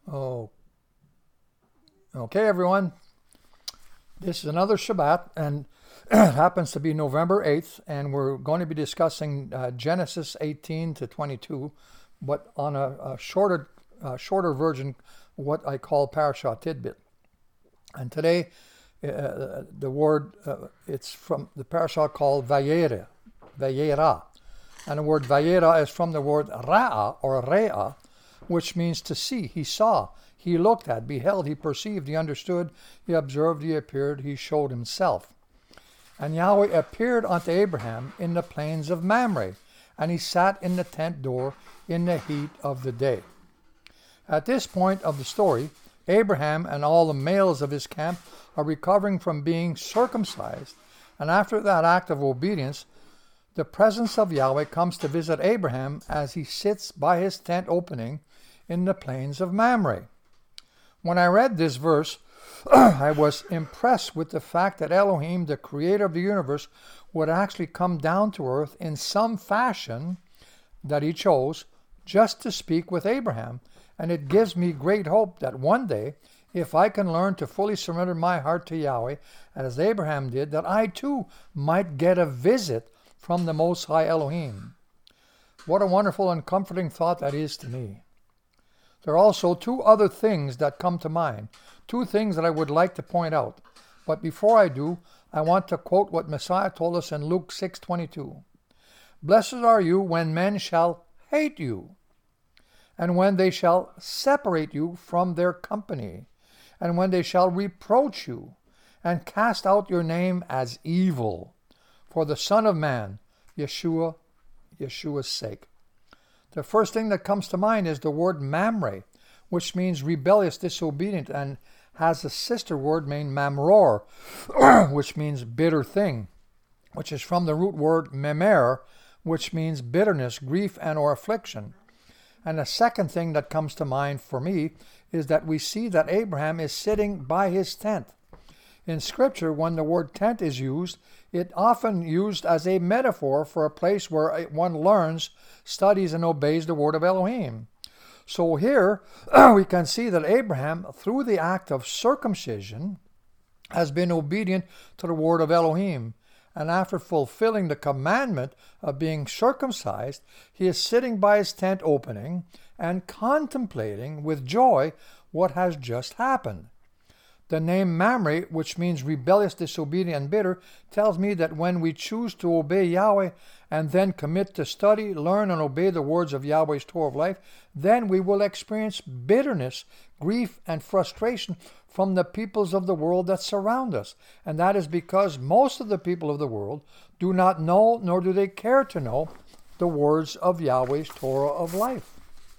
Oh, okay, everyone. This is another Shabbat, and it happens to be November 8th, and we're going to be discussing Genesis 18 to 22, but on a shorter version, what I call Parashat Tidbit. And today, the word, it's from the parashat called Vayera, and the word Vayera is from the word Ra'a or Re'a, which means to see. He saw, he looked at, beheld, he perceived, he understood, he observed, he appeared, he showed himself. And Yahweh appeared unto Abraham in the plains of Mamre, and he sat in the tent door in the heat of the day. At this point of the story, Abraham and all the males of his camp are recovering from being circumcised, and after that act of obedience, the presence of Yahweh comes to visit Abraham as he sits by his tent opening in the plains of Mamre. When I read this verse, I was impressed with the fact that Elohim, the creator of the universe, would actually come down to earth in some fashion that he chose just to speak with Abraham. And it gives me great hope that one day, if I can learn to fully surrender my heart to Yahweh, as Abraham did, that I too might get a visit from the Most High Elohim. What a wonderful and comforting thought that is to me. There are also two other things that come to mind, two things that I would like to point out. But before I do, I want to quote what Messiah told us in Luke 6:22. Blessed are you when men shall hate you, and when they shall separate you from their company, and when they shall reproach you, and cast out your name as evil, for the Son of Man, Yeshua's sake. The first thing that comes to mind is the word Mamre, which means rebellious, disobedient, and has a sister word named Mamror, which means bitter thing, which is from the root word Memer, which means bitterness, grief, and or affliction. And the second thing that comes to mind for me is that we see that Abraham is sitting by his tent. In Scripture, when the word tent is used, it often used as a metaphor for a place where one learns, studies, and obeys the word of Elohim. So here we can see that Abraham, through the act of circumcision, has been obedient to the word of Elohim. And after fulfilling the commandment of being circumcised, he is sitting by his tent opening and contemplating with joy what has just happened. The name Mamre, which means rebellious, disobedient, and bitter, tells me that when we choose to obey Yahweh and then commit to study, learn, and obey the words of Yahweh's Torah of life, then we will experience bitterness, grief, and frustration from the peoples of the world that surround us. And that is because most of the people of the world do not know, nor do they care to know, the words of Yahweh's Torah of life.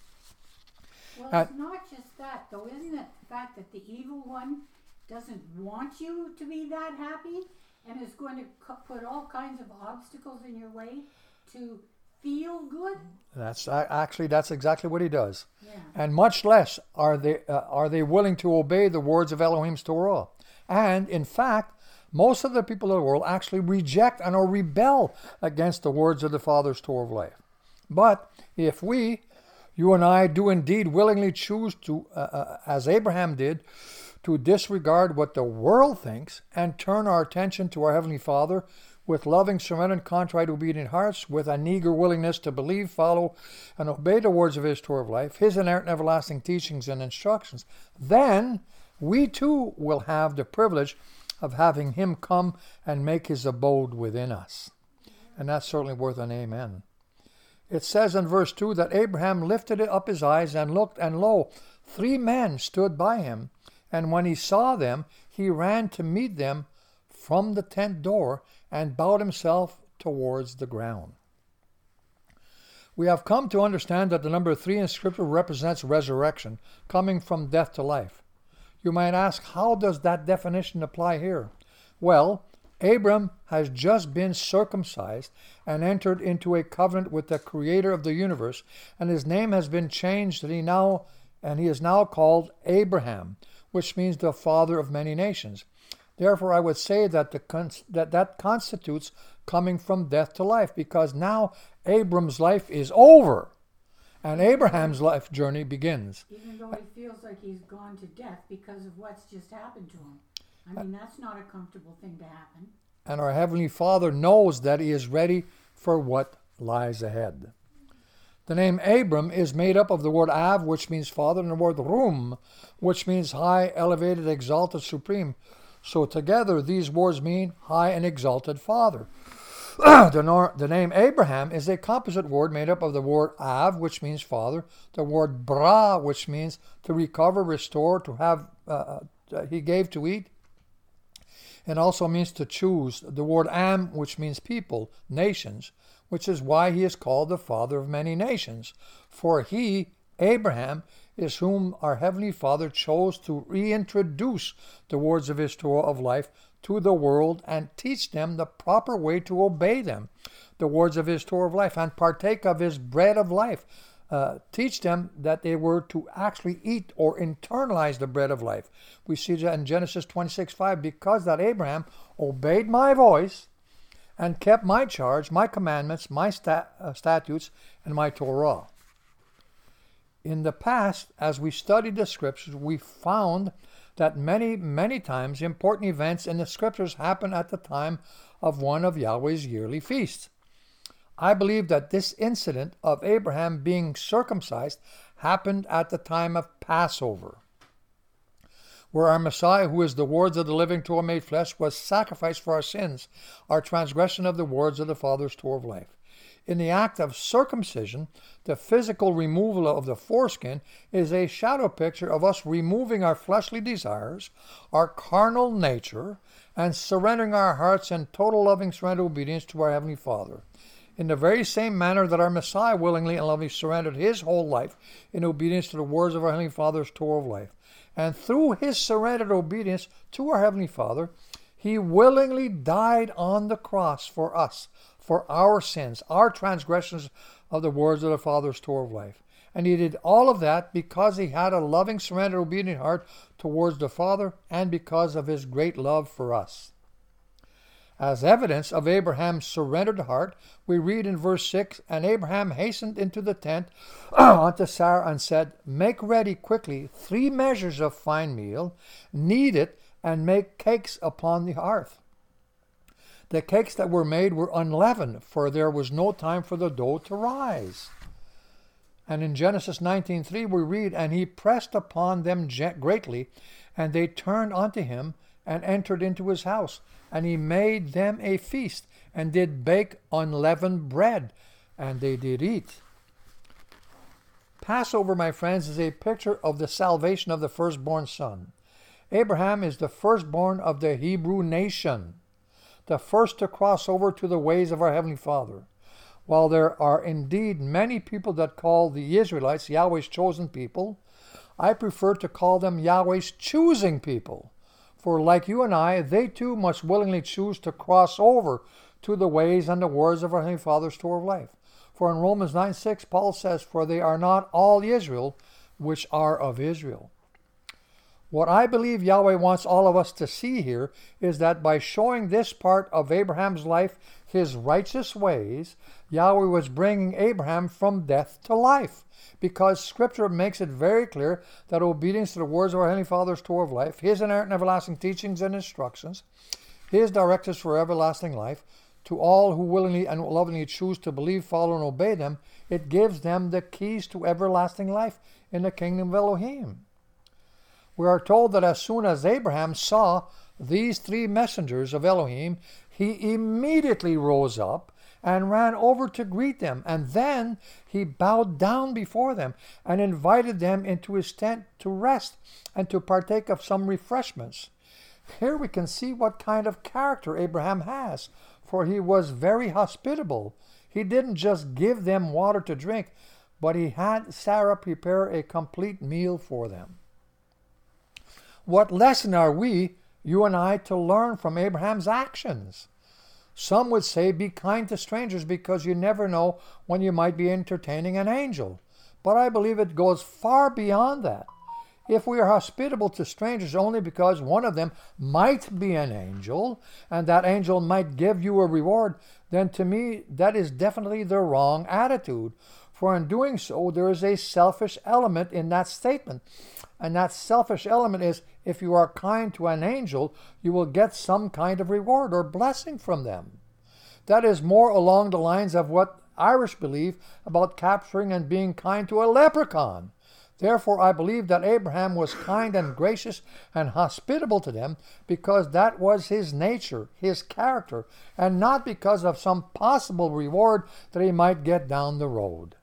Well, it's not just that, though, isn't it? The fact that the evil one doesn't want you to be that happy and is going to put all kinds of obstacles in your way to feel good. That's exactly what he does. Yeah. And much less are they willing to obey the words of Elohim's Torah. And in fact, most of the people of the world actually reject and or rebel against the words of the Father's Torah of life. But if you and I, do indeed willingly choose to, as Abraham did, to disregard what the world thinks and turn our attention to our Heavenly Father with loving, surrendered, contrite, obedient hearts, with an eager willingness to believe, follow, and obey the words of His Torah of life, His inerrant and everlasting teachings and instructions, then we too will have the privilege of having Him come and make His abode within us. And that's certainly worth an amen. It says in verse 2 that Abraham lifted up his eyes and looked, and lo, 3 men stood by him. And when he saw them, he ran to meet them from the tent door and bowed himself towards the ground. We have come to understand that the number 3 in Scripture represents resurrection, coming from death to life. You might ask, how does that definition apply here? Well, Abram has just been circumcised and entered into a covenant with the Creator of the universe, and his name has been changed, and he is now called Abraham, which means the father of many nations. Therefore, I would say that that constitutes coming from death to life, because now Abram's life is over, And Abraham's life journey begins. Even though he feels like he's gone to death because of what's just happened to him. I mean, that's not a comfortable thing to happen. And our Heavenly Father knows that he is ready for what lies ahead. The name Abram is made up of the word Av, which means father, and the word Rum, which means high, elevated, exalted, supreme. So together these words mean high and exalted father. The name Abraham is a composite word made up of the word Av, which means father, the word Bra, which means to recover, restore, to have, he gave to eat. It also means to choose. The word Am, which means people, nations, which is why he is called the father of many nations. For he, Abraham, is whom our Heavenly Father chose to reintroduce the words of his Torah of life to the world and teach them the proper way to obey them, the words of his Torah of life, and partake of his bread of life. Teach them that they were to actually eat or internalize the bread of life. We see that in Genesis 26:5, because that Abraham obeyed my voice and kept my charge, my commandments, my statutes, and my Torah. In the past, as we studied the scriptures, we found that many times important events in the scriptures happen at the time of one of Yahweh's yearly feasts. I believe that this incident of Abraham being circumcised happened at the time of Passover, where our Messiah, who is the words of the living Torah made flesh, was sacrificed for our sins, our transgression of the words of the Father's Torah of life. In the act of circumcision, the physical removal of the foreskin is a shadow picture of us removing our fleshly desires, our carnal nature, and surrendering our hearts in total loving surrender obedience to our Heavenly Father. In the very same manner that our Messiah willingly and lovingly surrendered his whole life in obedience to the words of our Heavenly Father's Torah of life. And through his surrendered obedience to our Heavenly Father, he willingly died on the cross for us, for our sins, our transgressions of the words of the Father's Torah of life. And he did all of that because he had a loving, surrendered, obedient heart towards the Father and because of his great love for us. As evidence of Abraham's surrendered heart, we read in verse 6, and Abraham hastened into the tent unto Sarah and said, Make ready quickly 3 measures of fine meal, knead it, and make cakes upon the hearth. The cakes that were made were unleavened, for there was no time for the dough to rise. And in Genesis 19:3 we read, And he pressed upon them greatly, and they turned unto him, and entered into his house. And he made them a feast, and did bake unleavened bread, and they did eat. Passover, my friends, is a picture of the salvation of the firstborn son. Abraham is the firstborn of the Hebrew nation, the first to cross over to the ways of our Heavenly Father. While there are indeed many people that call the Israelites Yahweh's chosen people, I prefer to call them Yahweh's choosing people. For like you and I, they too must willingly choose to cross over to the ways and the words of our Heavenly Father's Torah of life. For in Romans 9:6, Paul says, For they are not all Israel, which are of Israel. What I believe Yahweh wants all of us to see here is that by showing this part of Abraham's life, his righteous ways, Yahweh was bringing Abraham from death to life. Because Scripture makes it very clear that obedience to the words of our Heavenly Father's Torah of life, his inerrant and everlasting teachings and instructions, his directives for everlasting life, to all who willingly and lovingly choose to believe, follow, and obey them, it gives them the keys to everlasting life in the kingdom of Elohim. We are told that as soon as Abraham saw these 3 messengers of Elohim, he immediately rose up and ran over to greet them, and then he bowed down before them and invited them into his tent to rest and to partake of some refreshments. Here we can see what kind of character Abraham has, for he was very hospitable. He didn't just give them water to drink, but he had Sarah prepare a complete meal for them. What lesson are we, you and I, to learn from Abraham's actions? Some would say be kind to strangers because you never know when you might be entertaining an angel. But I believe it goes far beyond that. If we are hospitable to strangers only because one of them might be an angel, and that angel might give you a reward, then to me that is definitely the wrong attitude. For in doing so, there is a selfish element in that statement. And that selfish element is, if you are kind to an angel, you will get some kind of reward or blessing from them. That is more along the lines of what Irish believe about capturing and being kind to a leprechaun. Therefore, I believe that Abraham was kind and gracious and hospitable to them because that was his nature, his character, and not because of some possible reward that he might get down the road.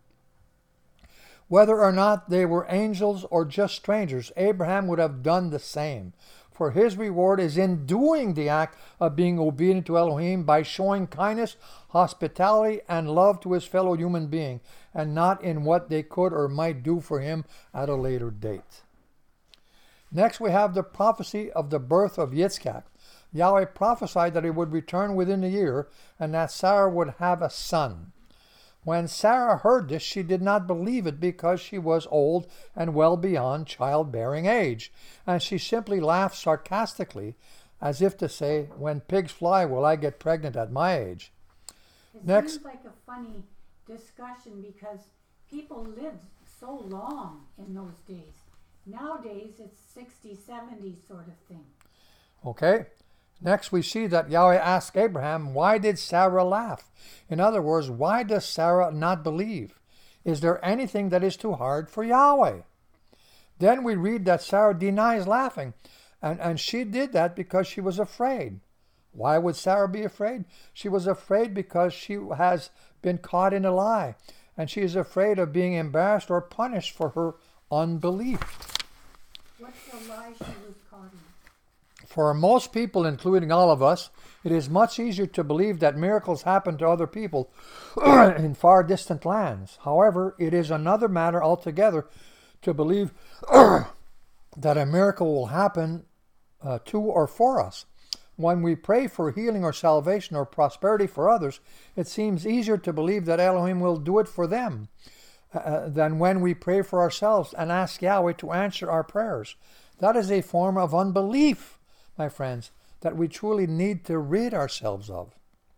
Whether or not they were angels or just strangers, Abraham would have done the same. For his reward is in doing the act of being obedient to Elohim by showing kindness, hospitality, and love to his fellow human being, and not in what they could or might do for him at a later date. Next, we have the prophecy of the birth of Yitzchak. Yahweh prophesied that he would return within a year, and that Sarah would have a son. When Sarah heard this, she did not believe it because she was old and well beyond childbearing age, and she simply laughed sarcastically, as if to say, "When pigs fly, will I get pregnant at my age?" It seems like a funny discussion because people lived so long in those days. Nowadays, it's 60, 70 sort of thing. Okay. Next, we see that Yahweh asked Abraham, why did Sarah laugh? In other words, why does Sarah not believe? Is there anything that is too hard for Yahweh? Then we read that Sarah denies laughing, and she did that because she was afraid. Why would Sarah be afraid? She was afraid because she has been caught in a lie, and she is afraid of being embarrassed or punished for her unbelief. What's the lie she was caught in? For most people, including all of us, it is much easier to believe that miracles happen to other people in far distant lands. However, it is another matter altogether to believe that a miracle will happen to or for us. When we pray for healing or salvation or prosperity for others, it seems easier to believe that Elohim will do it for them than when we pray for ourselves and ask Yahweh to answer our prayers. That is a form of unbelief, my friends, that we truly need to rid ourselves of.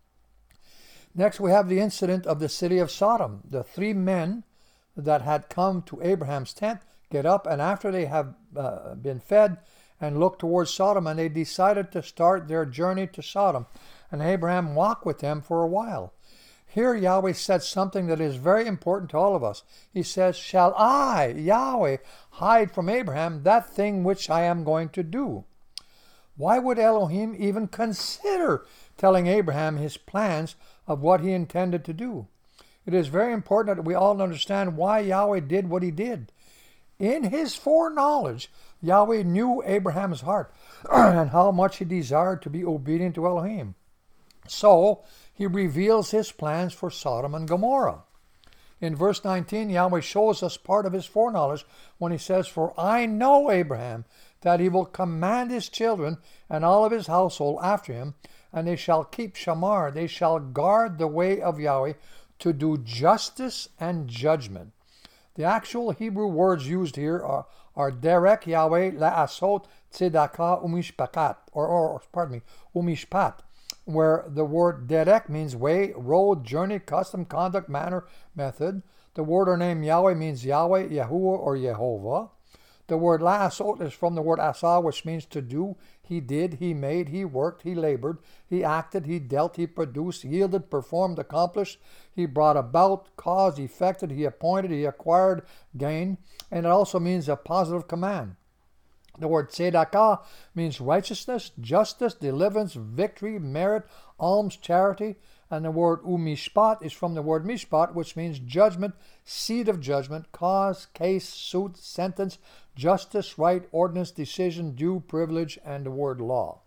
Next, we have the incident of the city of Sodom. The 3 men that had come to Abraham's tent get up, and after they have been fed and looked towards Sodom, and they decided to start their journey to Sodom. And Abraham walked with them for a while. Here Yahweh said something that is very important to all of us. He says, "Shall I, Yahweh, hide from Abraham that thing which I am going to do?" Why would Elohim even consider telling Abraham his plans of what he intended to do? It is very important that we all understand why Yahweh did what he did. In his foreknowledge, Yahweh knew Abraham's heart and how much he desired to be obedient to Elohim. So, he reveals his plans for Sodom and Gomorrah. In verse 19, Yahweh shows us part of his foreknowledge when he says, "For I know Abraham, that he will command his children and all of his household after him, and they shall keep shamar, they shall guard the way of Yahweh to do justice and judgment." The actual Hebrew words used here are derek Yahweh la'asot tzedakah umishpat, umishpat, where the word derek means way, road, journey, custom, conduct, manner, method. The word or name Yahweh means Yahweh, Yahuwah, or Yehovah. The word la'asot is from the word asa, which means to do. He did, he made, he worked, he labored, he acted, he dealt, he produced, yielded, performed, accomplished, he brought about, caused, effected, he appointed, he acquired, gained, and it also means a positive command. The word tzedakah means righteousness, justice, deliverance, victory, merit, alms, charity, and the word umishpat is from the word mishpat, which means judgment, seat of judgment, cause, case, suit, sentence, justice, right, ordinance, decision, due, privilege, and the word law.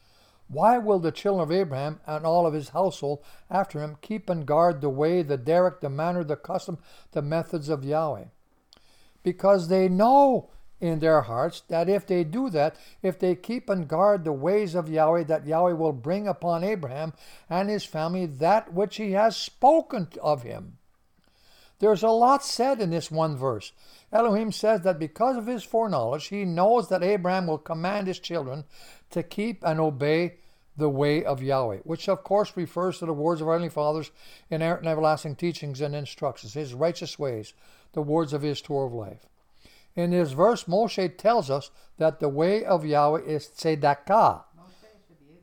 Why will the children of Abraham and all of his household after him keep and guard the way, the derek, the manner, the custom, the methods of Yahweh? Because they know in their hearts that if they do that, if they keep and guard the ways of Yahweh, that Yahweh will bring upon Abraham and his family that which he has spoken of him. There's a lot said in this one verse. Elohim says that because of his foreknowledge, he knows that Abraham will command his children to keep and obey the way of Yahweh, which of course refers to the words of our Heavenly Father's inerrant and everlasting teachings and instructions, his righteous ways, the words of his Torah of life. In this verse, Moshe tells us that the way of Yahweh is tzedakah. Moshe should be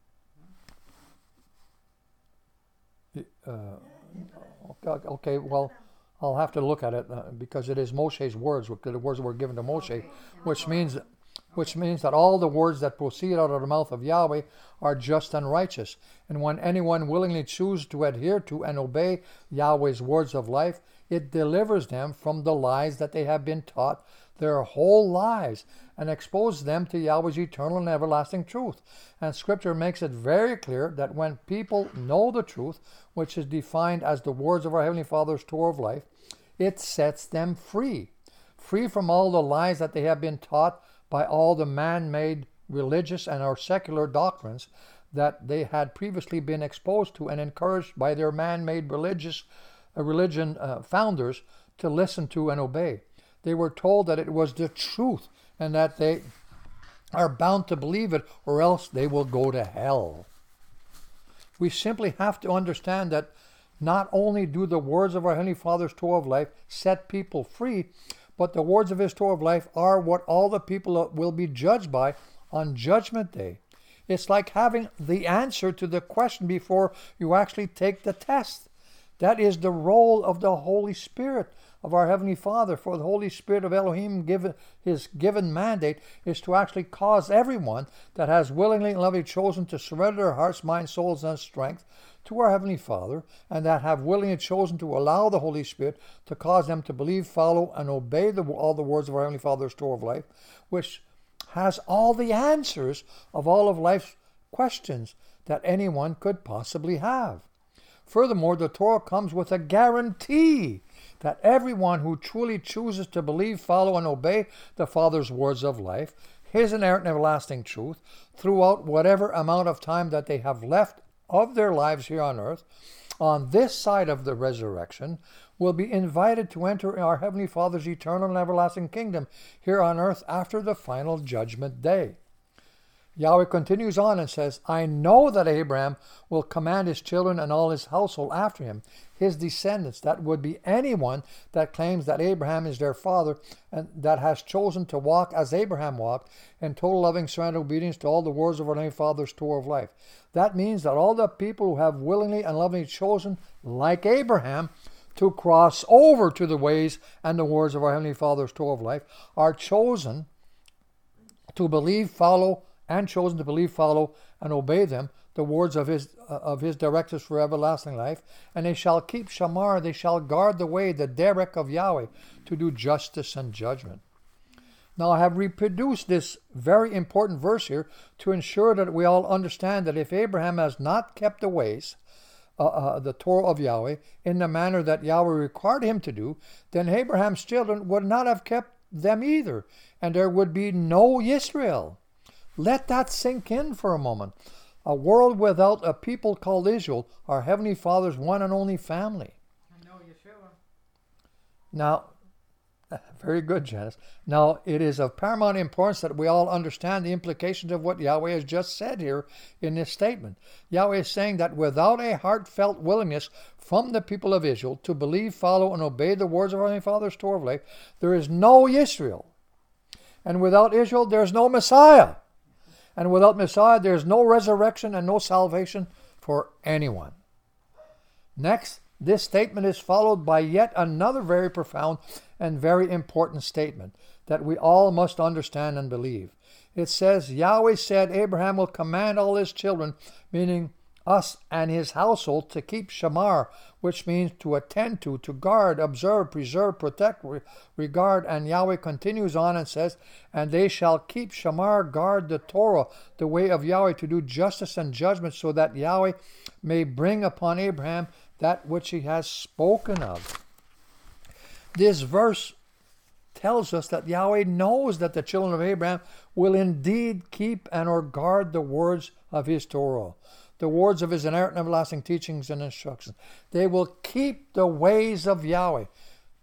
Abraham. Okay, well, I'll have to look at it because it is Moshe's words, the words that were given to Moshe, Okay. which means that all the words that proceed out of the mouth of Yahweh are just and righteous. And when anyone willingly chooses to adhere to and obey Yahweh's words of life, it delivers them from the lies that they have been taught their whole lives and exposes them to Yahweh's eternal and everlasting truth. And Scripture makes it very clear that when people know the truth, which is defined as the words of our Heavenly Father's Torah of life, it sets them free from all the lies that they have been taught by all the man-made religious and our secular doctrines that they had previously been exposed to and encouraged by their man-made religion founders to listen to and obey. They were told that it was the truth and that they are bound to believe it or else they will go to hell. We simply have to understand that not only do the words of our Heavenly Father's Torah of life set people free, but the words of his Torah of life are what all the people will be judged by on Judgment Day. It's like having the answer to the question before you actually take the test. That is the role of the Holy Spirit of our Heavenly Father. For the Holy Spirit of Elohim, his given mandate is to actually cause everyone that has willingly and lovingly chosen to surrender their hearts, minds, souls, and strength to our Heavenly Father, and that have willingly chosen to allow the Holy Spirit to cause them to believe, follow, and obey all the words of our Heavenly Father's Torah of life, which has all the answers of all of life's questions that anyone could possibly have. Furthermore, the Torah comes with a guarantee that everyone who truly chooses to believe, follow, and obey the Father's words of life, his inerrant and everlasting truth, throughout whatever amount of time that they have left of their lives here on earth, on this side of the resurrection, will be invited to enter our Heavenly Father's eternal and everlasting kingdom here on earth after the final judgment day. Yahweh continues on and says, I know that Abraham will command his children and all his household after him, his descendants. That would be anyone that claims that Abraham is their father and that has chosen to walk as Abraham walked in total loving surrender obedience to all the words of our Heavenly Father's Torah of life. That means that all the people who have willingly and lovingly chosen, like Abraham, to cross over to the ways and the words of our Heavenly Father's Torah of life are chosen to believe, follow, and obey them, the words of his directives for everlasting life, and they shall keep shamar, they shall guard the way, the derek of Yahweh, to do justice and judgment. Now I have reproduced this very important verse here to ensure that we all understand that if Abraham has not kept the ways, the Torah of Yahweh, in the manner that Yahweh required him to do, then Abraham's children would not have kept them either, and there would be no Israel. Let that sink in for a moment. A world without a people called Israel, our Heavenly Father's one and only family. I know Yeshua. Now, very good, Janice. Now, it is of paramount importance that we all understand the implications of what Yahweh has just said here in this statement. Yahweh is saying that without a heartfelt willingness from the people of Israel to believe, follow, and obey the words of our Heavenly Father's Torah of life, there is no Israel. And without Israel, there's no Messiah. And without Messiah, there's no resurrection and no salvation for anyone. Next, this statement is followed by yet another very profound and very important statement that we all must understand and believe. It says, Yahweh said Abraham will command all his children, meaning us and his household, to keep shamar, which means to attend to guard, observe, preserve, protect, regard. And Yahweh continues on and says, and they shall keep shamar, guard the Torah, the way of Yahweh, to do justice and judgment, so that Yahweh may bring upon Abraham that which he has spoken of. This verse tells us that Yahweh knows that the children of Abraham will indeed keep and or guard the words of his Torah, the words of his inerrant and everlasting teachings and instructions. They will keep the ways of Yahweh. That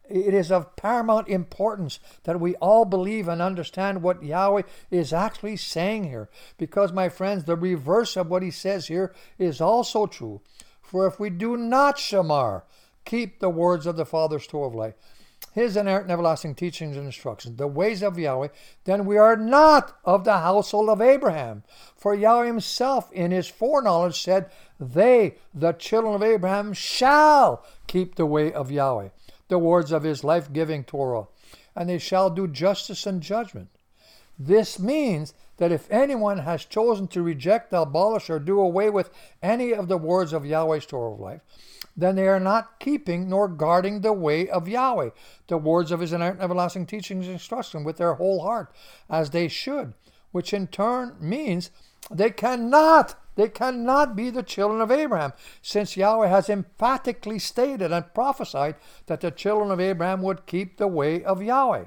It is of paramount importance that we all believe and understand what Yahweh is actually saying here. Because, my friends, the reverse of what he says here is also true. For if we do not shamar, keep the words of the Father's Torah of life, his inerrant and everlasting teachings and instructions, the ways of Yahweh, then we are not of the household of Abraham. For Yahweh himself in his foreknowledge said, they, the children of Abraham, shall keep the way of Yahweh, the words of his life-giving Torah, and they shall do justice and judgment. This means that if anyone has chosen to reject, abolish, or do away with any of the words of Yahweh's Torah of life, then they are not keeping nor guarding the way of Yahweh, the words of his inerrant and everlasting teachings and instruction with their whole heart, as they should, which in turn means they cannot be the children of Abraham, since Yahweh has emphatically stated and prophesied that the children of Abraham would keep the way of Yahweh.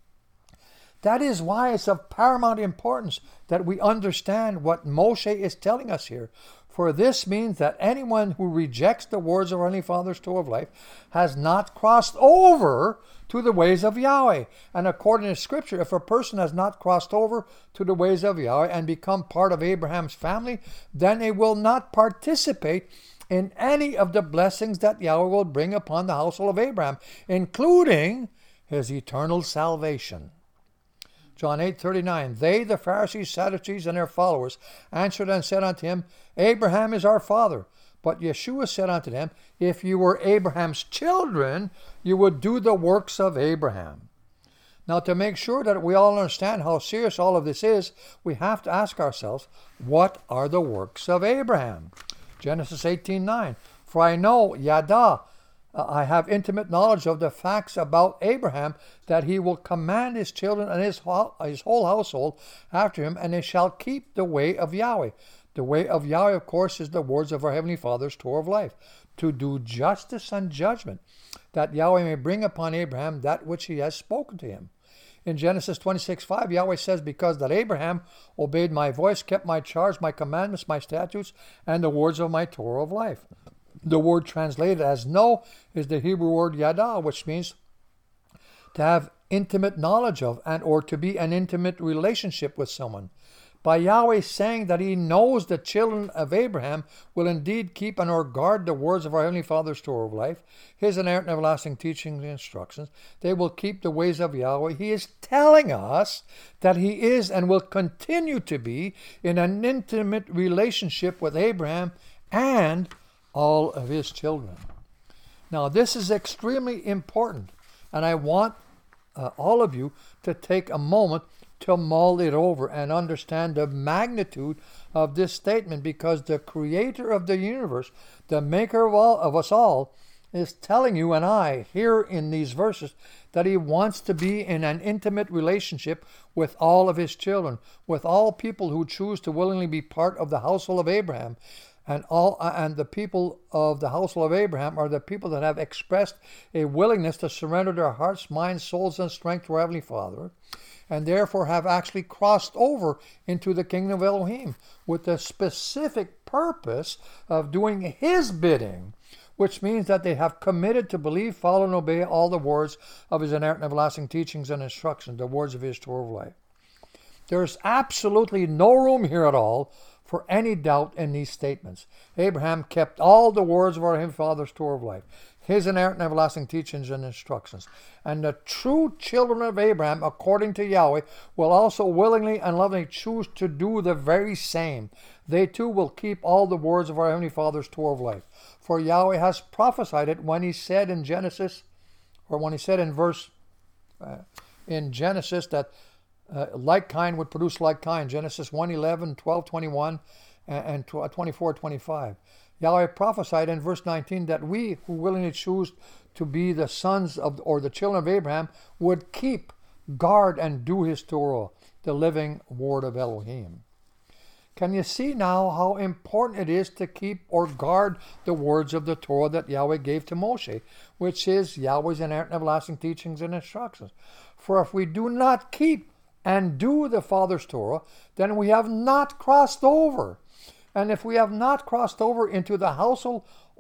That is why it's of paramount importance that we understand what Moshe is telling us here. For this means that anyone who rejects the words of our Heavenly Father's Torah of life has not crossed over to the ways of Yahweh. And according to Scripture, if a person has not crossed over to the ways of Yahweh and become part of Abraham's family, then they will not participate in any of the blessings that Yahweh will bring upon the household of Abraham, including his eternal salvation. John 8:39, they, the Pharisees, Sadducees, and their followers, answered and said unto him, Abraham is our father. But Yeshua said unto them, if you were Abraham's children, you would do the works of Abraham. Now, to make sure that we all understand how serious all of this is, we have to ask ourselves, what are the works of Abraham? Genesis 18:9, for I know, Yada, I have intimate knowledge of the facts about Abraham, that he will command his children and his whole household after him, and they shall keep the way of Yahweh. The way of Yahweh, of course, is the words of our Heavenly Father's Torah of life, to do justice and judgment, that Yahweh may bring upon Abraham that which he has spoken to him. In Genesis 26:5, Yahweh says, because that Abraham obeyed my voice, kept my charge, my commandments, my statutes, and the words of my Torah of life. The word translated as know is the Hebrew word yada, which means to have intimate knowledge of and or to be an intimate relationship with someone. By Yahweh saying that he knows the children of Abraham will indeed keep and or guard the words of our Heavenly Father's Torah of life, his inerrant and everlasting teachings and instructions, they will keep the ways of Yahweh. He is telling us that he is and will continue to be in an intimate relationship with Abraham and all of his children. Now, this is extremely important, and I want all of you to take a moment to mull it over and understand the magnitude of this statement, because the creator of the universe, the maker of us all, is telling you and I here in these verses that he wants to be in an intimate relationship with all of his children, with all people who choose to willingly be part of the household of Abraham. And the people of the household of Abraham are the people that have expressed a willingness to surrender their hearts, minds, souls, and strength to our Heavenly Father, and therefore have actually crossed over into the kingdom of Elohim with the specific purpose of doing his bidding, which means that they have committed to believe, follow, and obey all the words of his inerrant and everlasting teachings and instructions, the words of his Torah of life. There's absolutely no room here at all for any doubt in these statements. Abraham kept all the words of our Heavenly Father's Torah of life, his inerrant and everlasting teachings and instructions. And the true children of Abraham, according to Yahweh, will also willingly and lovingly choose to do the very same. They too will keep all the words of our Heavenly Father's Torah of life. For Yahweh has prophesied it when he said in Genesis, or when he said in Genesis that like kind would produce like kind, Genesis 1:11, 12:21, and 24:25. Yahweh prophesied in verse 19 that we who willingly choose to be the sons of, or the children of Abraham, would keep, guard, and do his Torah, the living word of Elohim. Can you see now how important it is to keep or guard the words of the Torah that Yahweh gave to Moshe, which is Yahweh's inerrant and everlasting teachings and instructions? For if we do not keep and do the Father's Torah, then we have not crossed over. And if we have not crossed over into the household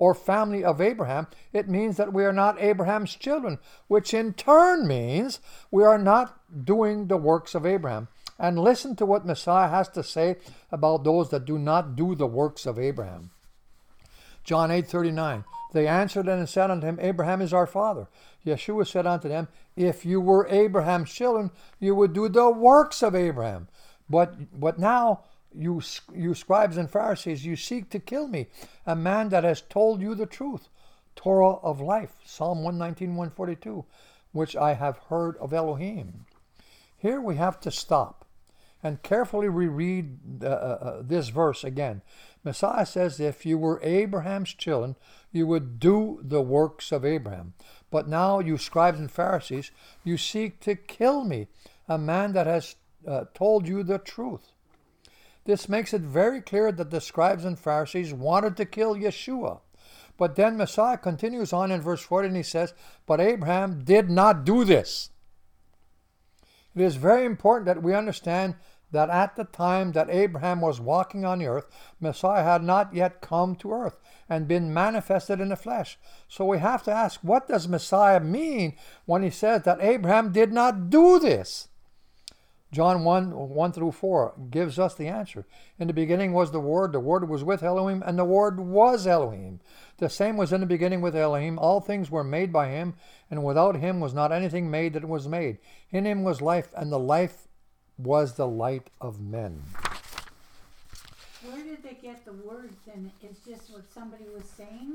or family of Abraham, it means that we are not Abraham's children, which in turn means we are not doing the works of Abraham. And listen to what Messiah has to say about those that do not do the works of Abraham. John 8:39. They answered and said unto him, Abraham is our father. Yeshua said unto them, if you were Abraham's children, you would do the works of Abraham. But now, you scribes and Pharisees, you seek to kill me, a man that has told you the truth. Torah of life, Psalm 119, 142, which I have heard of Elohim. Here we have to stop and carefully reread this verse again. Messiah says, if you were Abraham's children, you would do the works of Abraham. But now, you scribes and Pharisees, you seek to kill me, a man that has told you the truth. This makes it very clear that the scribes and Pharisees wanted to kill Yeshua. But then Messiah continues on in verse 40 and he says, but Abraham did not do this. It is very important that we understand that at the time that Abraham was walking on the earth, Messiah had not yet come to earth and been manifested in the flesh. So we have to ask, what does Messiah mean when he says that Abraham did not do this? John 1 through 4 gives us the answer. In the beginning was the Word was with Elohim, and the Word was Elohim. The same was in the beginning with Elohim. All things were made by him, and without him was not anything made that was made. In him was life, and the life was the light of men. Where did they get the words? And it's just what somebody was saying?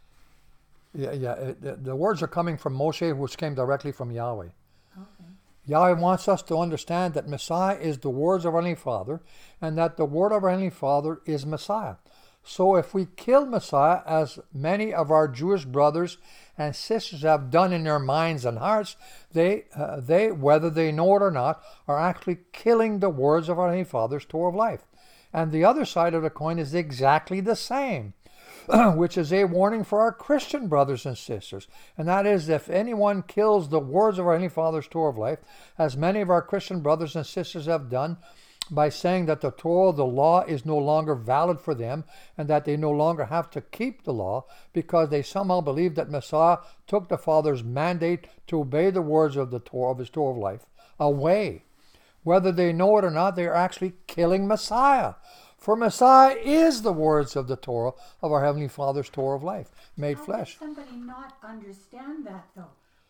The words are coming from Moshe, which came directly from Yahweh. Okay. Yahweh wants us to understand that Messiah is the words of our Heavenly Father, and that the word of our Heavenly Father is Messiah. So if we kill Messiah, as many of our Jewish brothers and sisters have done in their minds and hearts, they, whether they know it or not, are actually killing the words of our Heavenly Father's Torah of life. And the other side of the coin is exactly the same, which is a warning for our Christian brothers and sisters. And that is, if anyone kills the words of our Heavenly Father's Torah of life, as many of our Christian brothers and sisters have done, by saying that the Torah, the law, is no longer valid for them and that they no longer have to keep the law because they somehow believe that Messiah took the Father's mandate to obey the words of the Torah, of his Torah of life, away. Whether they know it or not, they are actually killing Messiah. For Messiah is the words of the Torah of our Heavenly Father's Torah of life, made flesh. How does somebody not understand that, though?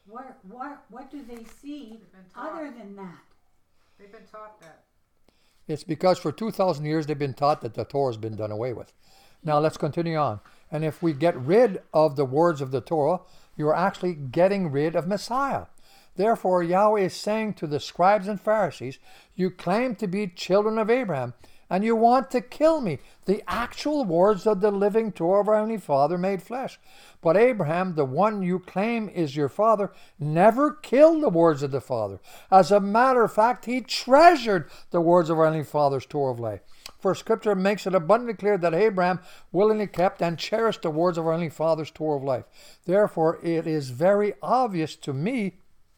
What do they see other than that? They've been taught that. It's because for 2,000 years they've been taught that the Torah has been done away with. Now let's continue on. And if we get rid of the words of the Torah, you are actually getting rid of Messiah. Therefore, Yahweh is saying to the scribes and Pharisees, you claim to be children of Abraham, and you want to kill me, the actual words of the living Torah of our Heavenly Father made flesh. But Abraham, the one you claim is your father, never killed the words of the Father. As a matter of fact, he treasured the words of our Heavenly Father's Torah of life. For Scripture makes it abundantly clear that Abraham willingly kept and cherished the words of our Heavenly Father's Torah of life. Therefore, it is very obvious to me,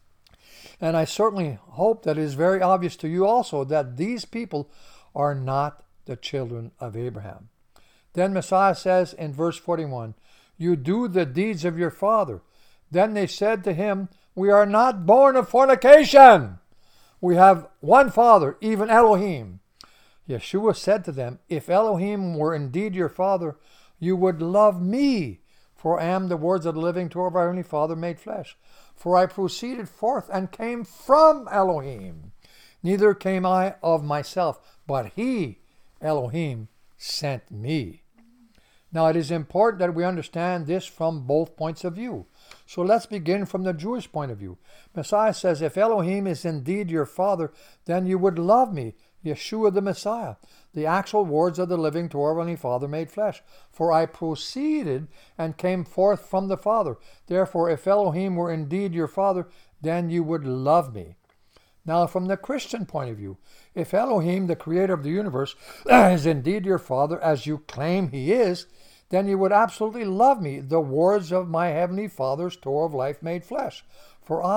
and I certainly hope that it is very obvious to you also, that these people are not the children of Abraham. Then Messiah says in verse 41, you do the deeds of your father. Then they said to him, we are not born of fornication. We have one Father, even Elohim. Yeshua said to them, if Elohim were indeed your Father, you would love me, for I am the words of the living Torah of our Heavenly Father made flesh. For I proceeded forth and came from Elohim. Neither came I of myself, but he, Elohim, sent me. Now it is important that we understand this from both points of view. So let's begin from the Jewish point of view. Messiah says, if Elohim is indeed your Father, then you would love me, Yeshua the Messiah, the actual words of the living Torah of our Heavenly Father made flesh. For I proceeded and came forth from the Father. Therefore, if Elohim were indeed your Father, then you would love me. Now, from the Christian point of view, if Elohim, the creator of the universe, is indeed your Father, as you claim he is, then you would absolutely love me, the words of my Heavenly Father's Torah of life made flesh. For I,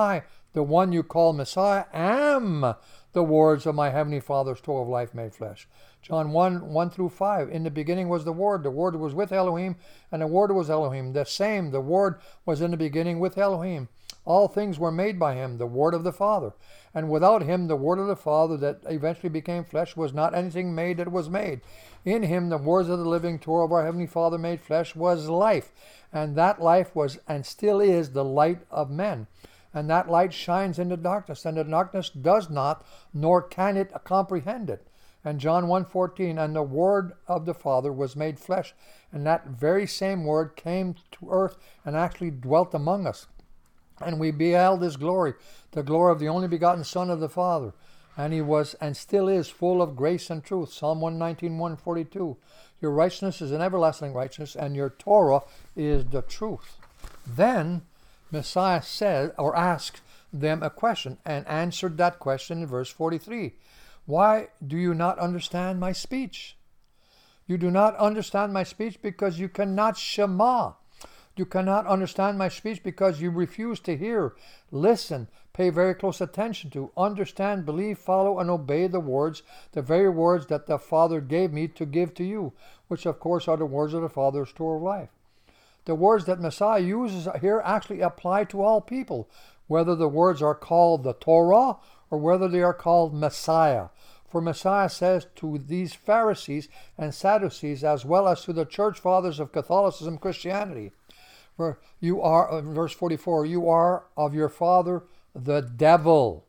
the one you call Messiah, am the words of my heavenly Father's Torah of life made flesh. John 1 through 5. In the beginning was the Word was with Elohim, and the Word was Elohim. The Word was in the beginning with Elohim. All things were made by him, the Word of the Father. And without him, the Word of the Father that eventually became flesh, was not anything made that was made. In him, the words of the living Torah of our heavenly Father made flesh was life. And that life was and still is the light of men. And that light shines in the darkness, and the darkness does not, nor can it comprehend it. And John 1:14, and the Word of the Father was made flesh. And that very same Word came to earth and actually dwelt among us. And we beheld his glory, the glory of the only begotten Son of the Father. And he was and still is full of grace and truth. Psalm 119, 142. Your righteousness is an everlasting righteousness, and your Torah is the truth. Then Messiah said, or asked them a question, and answered that question in verse 43. Why do you not understand my speech? You do not understand my speech because you cannot shema. You cannot understand my speech because you refuse to hear, listen, pay very close attention to, understand, believe, follow, and obey the words, the very words that the Father gave me to give to you, which of course are the words of the Father's Torah of life. The words that Messiah uses here actually apply to all people, whether the words are called the Torah or whether they are called Messiah. For Messiah says to these Pharisees and Sadducees, as well as to the church fathers of Catholicism, Christianity, where you are, verse 44, you are of your father the devil.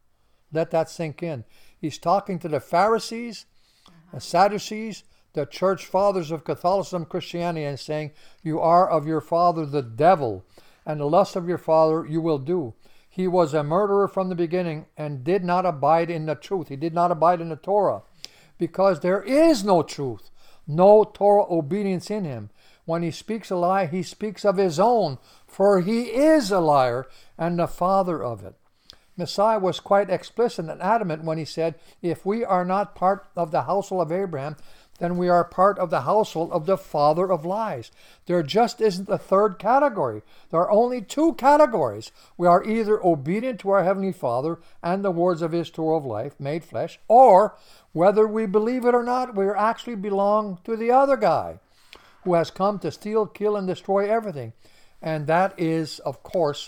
Let that sink in. He's talking to the Pharisees, the Sadducees, the church fathers of Catholicism, Christianity, and saying, you are of your father the devil, and the lust of your father you will do. He was a murderer from the beginning and did not abide in the truth. He did not abide in the Torah because there is no truth, no Torah obedience in him. When he speaks a lie, he speaks of his own, for he is a liar and the father of it. Messiah was quite explicit and adamant when he said, if we are not part of the household of Abraham, then we are part of the household of the father of lies. There just isn't a third category. There are only two categories. We are either obedient to our Heavenly Father and the words of his Torah of life made flesh, or whether we believe it or not, we actually belong to the other guy who has come to steal, kill, and destroy everything. And that is, of course,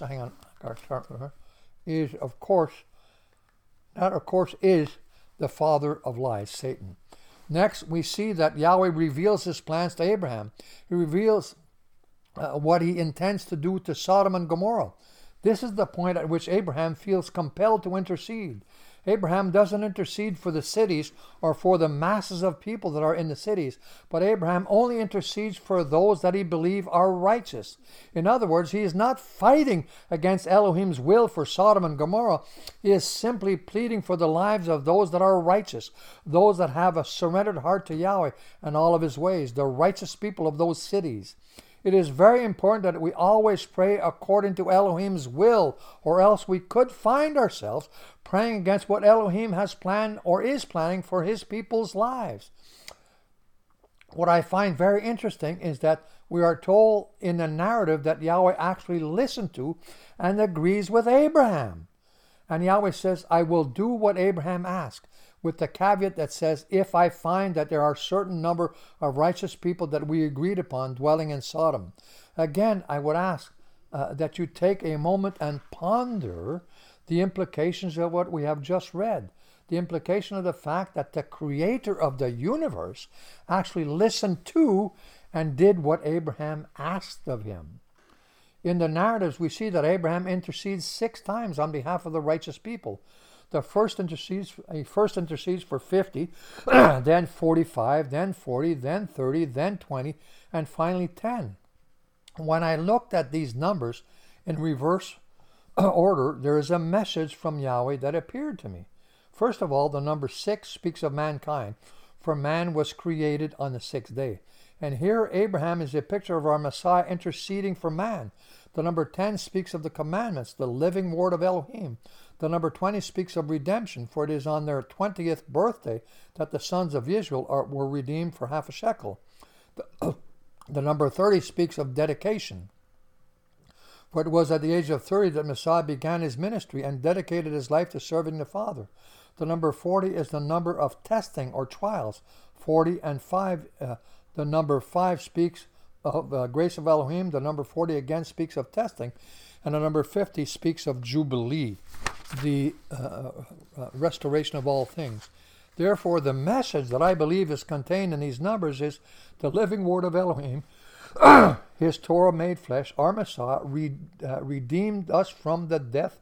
is the father of lies, Satan. Next, we see that Yahweh reveals his plans to Abraham. He reveals what he intends to do to Sodom and Gomorrah. This is the point at which Abraham feels compelled to intercede. Abraham doesn't intercede for the cities or for the masses of people that are in the cities, but Abraham only intercedes for those that he believes are righteous. In other words, he is not fighting against Elohim's will for Sodom and Gomorrah. He is simply pleading for the lives of those that are righteous, those that have a surrendered heart to Yahweh and all of his ways, the righteous people of those cities. It is very important that we always pray according to Elohim's will, or else we could find ourselves praying against what Elohim has planned or is planning for his people's lives. What I find very interesting is that we are told in the narrative that Yahweh actually listened to and agrees with Abraham. And Yahweh says, I will do what Abraham asked, with the caveat that says, if I find that there are a certain number of righteous people that we agreed upon dwelling in Sodom. Again, I would ask that you take a moment and ponder the implications of what we have just read. The implication of the fact that the creator of the universe actually listened to and did what Abraham asked of him. In the narratives, we see that Abraham intercedes 6 times on behalf of the righteous people. He first intercedes for 50, then 45, then 40, then 30, then 20, and finally 10. When I looked at these numbers in reverse order, there is a message from Yahweh that appeared to me. First of all, the number 6 speaks of mankind, for man was created on the 6th day. And here Abraham is a picture of our Messiah interceding for man. The number 10 speaks of the commandments, the living word of Elohim. The number 20 speaks of redemption, for it is on their 20th birthday that the sons of Israel were redeemed for half a shekel. The number 30 speaks of dedication, For it was at the age of 30 that Messiah began his ministry and dedicated his life to serving the Father. The number 40 is the number of testing or trials. 40 and 5, the number 5 speaks of grace of Elohim. The number 40 again speaks of testing. And the number 50 speaks of Jubilee, the restoration of all things. Therefore, the message that I believe is contained in these numbers is the living word of Elohim, his Torah made flesh, our Messiah, redeemed us from the death,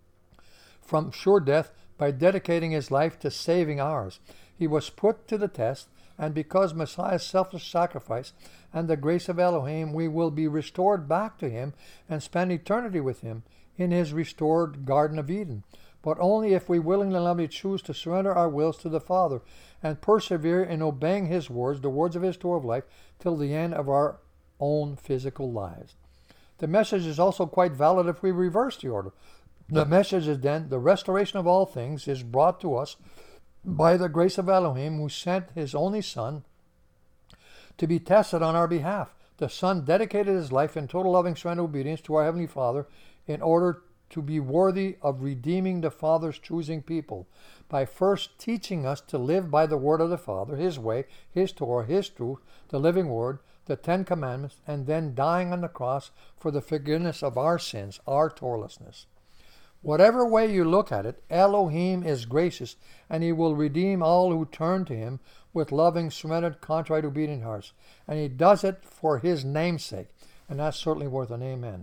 from sure death, by dedicating his life to saving ours. He was put to the test, and because Messiah's selfless sacrifice and the grace of Elohim, we will be restored back to him and spend eternity with him in his restored Garden of Eden. But only if we willingly and lovingly choose to surrender our wills to the Father and persevere in obeying his words, the words of his Torah of life, till the end of our own physical lives. The message is also quite valid if we reverse the order. The message is then the restoration of all things is brought to us by the grace of Elohim, who sent his only Son to be tested on our behalf. The Son dedicated his life in total loving surrender obedience to our Heavenly Father in order to be worthy of redeeming the Father's choosing people by first teaching us to live by the word of the Father, his way, his Torah, his truth, the living word, the 10 Commandments, and then dying on the cross for the forgiveness of our sins, our Torahlessness. Whatever way you look at it, Elohim is gracious, and he will redeem all who turn to him with loving, surrendered, contrite, obedient hearts. And he does it for his name's sake, and that's certainly worth an amen.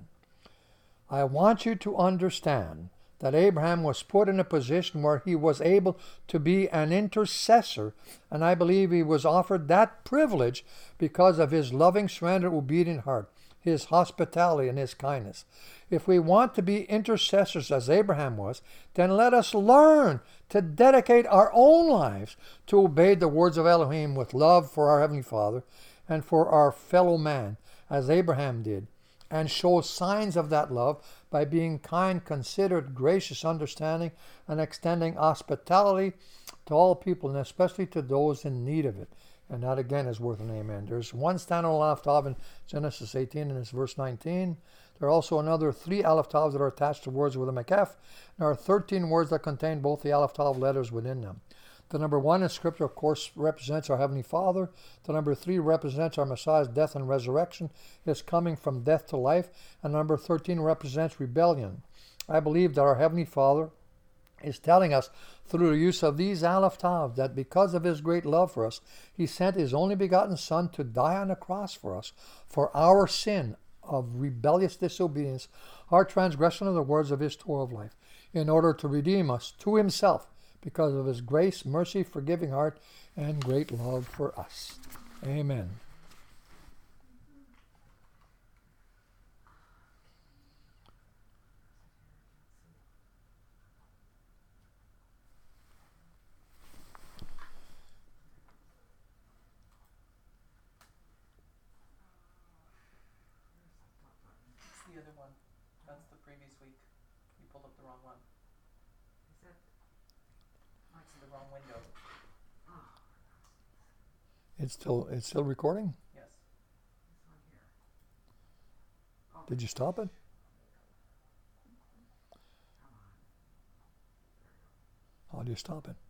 I want you to understand that Abraham was put in a position where he was able to be an intercessor, and I believe he was offered that privilege because of his loving, surrendered, obedient heart, his hospitality, and his kindness. If we want to be intercessors as Abraham was, then let us learn to dedicate our own lives to obey the words of Elohim with love for our Heavenly Father and for our fellow man, as Abraham did, and show signs of that love by being kind, considerate, gracious, understanding, and extending hospitality to all people, and especially to those in need of it. And that again is worth an amen. There's one standalone Aleph Tav in Genesis 18, and it's verse 19. There are also another 3 Aleph Tavs that are attached to words with a Mekef. There are 13 words that contain both the Aleph Tav letters within them. The number 1 in Scripture, of course, represents our Heavenly Father. The number 3 represents our Messiah's death and resurrection, his coming from death to life. And number 13 represents rebellion. I believe that our Heavenly Father is telling us through the use of these Aleph Tav that because of his great love for us, he sent his only begotten Son to die on the cross for us, for our sin of rebellious disobedience, our transgression of the words of his Torah of life, in order to redeem us to himself, because of his grace, mercy, forgiving heart, and great love for us. Amen. It's the other one. That's the previous week. You pulled up the wrong one. Is that? It's in the wrong window. It's still recording? Yes. This one here. Did you stop it? Come on. How do you stop it?